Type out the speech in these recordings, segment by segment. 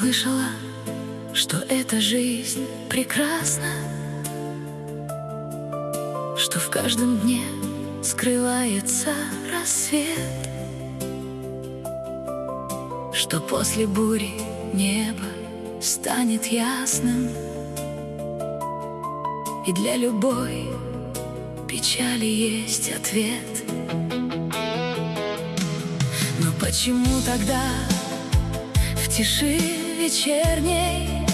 слышала, что эта жизнь прекрасна, что в каждом дне скрывается рассвет, что после бури небо станет ясным, и для любой печали есть ответ. Но почему тогда в тиши вечерней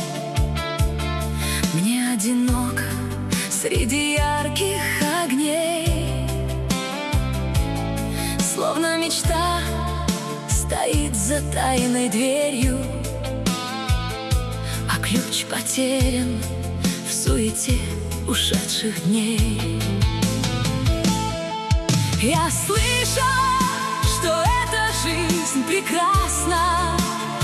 мне одиноко среди ярких огней? Словно мечта стоит за тайной дверью, а ключ потерян в суете ушедших дней. Я слышала, что эта жизнь прекрасна,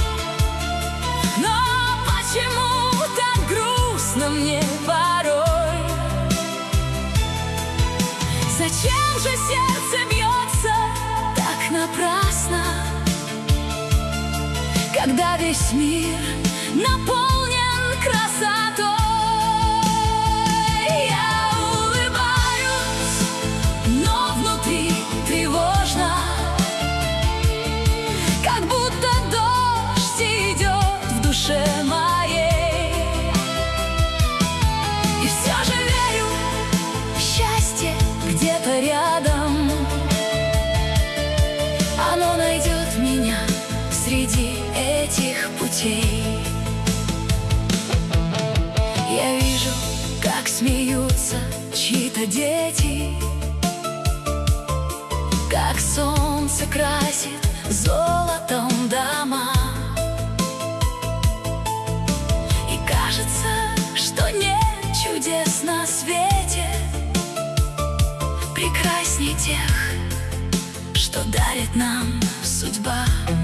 но почему так грустно мне порой? Зачем же сердце бьется так напрасно, когда весь мир наполнен красотой? Я улыбаюсь, но внутри тревожно, как будто дождь идет в душе моей. И все же верю, счастье где-то рядом, оно найдет меня среди этих путей. Я вижу, как смеются чьи-то дети, как солнце красит золотом дома, и кажется, что нет чудес на свете прекрасней тех, что дарит нам судьба.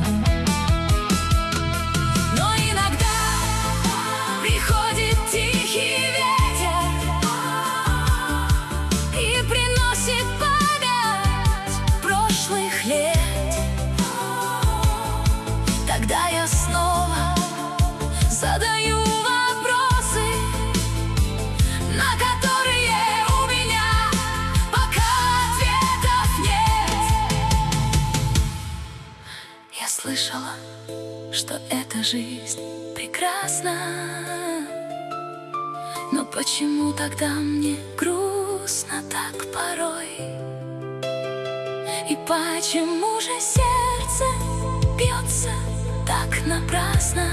Но иногда приходит тихий ветер и приносит память прошлых лет. Тогда я снова задаю вопросы, на которые у меня пока ответов нет. Я слышала, что эта жизнь прекрасна, но почему тогда мне грустно так порой? И почему же сердце бьется так напрасно,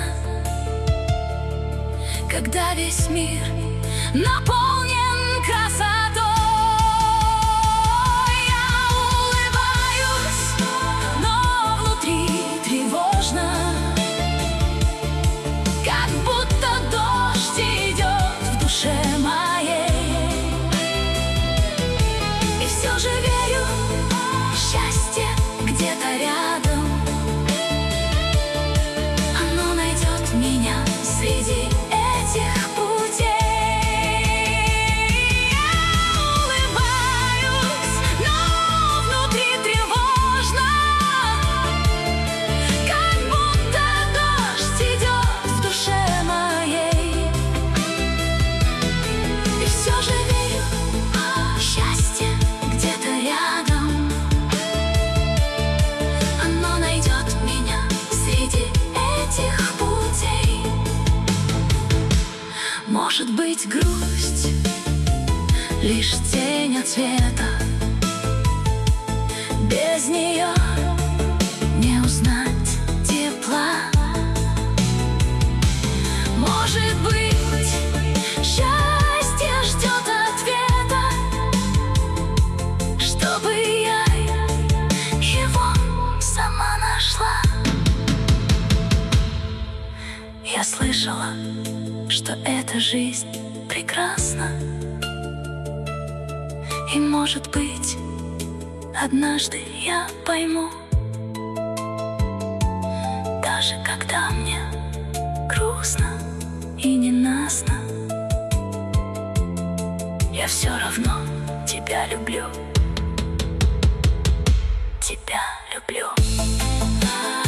когда весь мир наполнен красотой? Я улыбаюсь, но внутри тревожно, как будто дождь идет в душе моей. И все же верю, счастье где-то рядом, оно найдет меня среди этих путей. Я улыбаюсь, но внутри тревожно, как будто дождь идет в душе моей. И все же верю, счастье где-то рядом, оно найдет меня среди этих путей. Может быть, грусть — лишь тень от света, без нее не узнать тепла. Может быть, счастье ждет ответа, чтобы я его сама нашла. Я слышала, что эта жизнь прекрасна, и, может быть, однажды я пойму, даже когда мне грустно и ненастно, я все равно тебя люблю, тебя люблю.